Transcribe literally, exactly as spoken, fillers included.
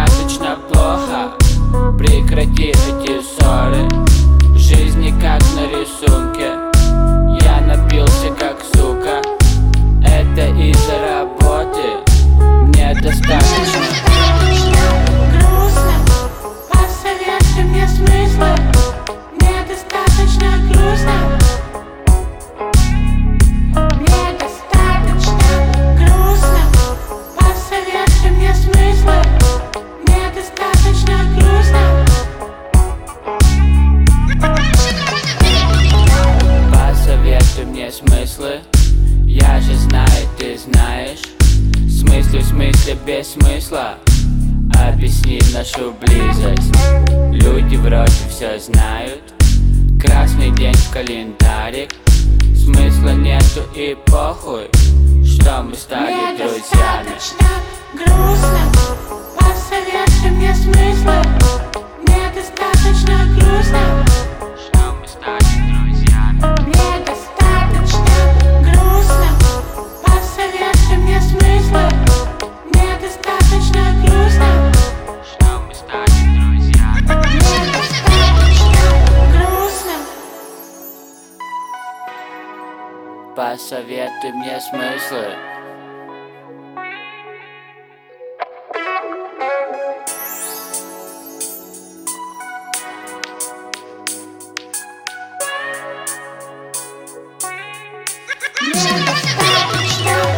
недостаточно плохо. Прекрати эти ссоры. В жизни как на рисунке. Я напился как сука. Это из-за работы. Мне достаточно. Грустно, посоветуй мне смыслы. Мне достаточно грустно. Мне достаточно грустно, посоветуй мне смыслы. Мне достаточно грустно. Посоветуй мне смыслы. Я же знаю, ты знаешь. Смысле, в смысле, без смысла. Объясни нашу близость. Люди вроде все знают. Красный день в календарик. Смысла нету и похуй, что мы стали Мне друзьями. достаточно грустно, посоветуй мне смыслы. Мне достаточно грустно, Что мы стали друзьями. мне достаточно грустно, посоветуй мне смыслы. Мне достаточно грустно, Что мы стали друзьями. мне достаточно грустно. Посоветуй мне смыслы. Мне достаточно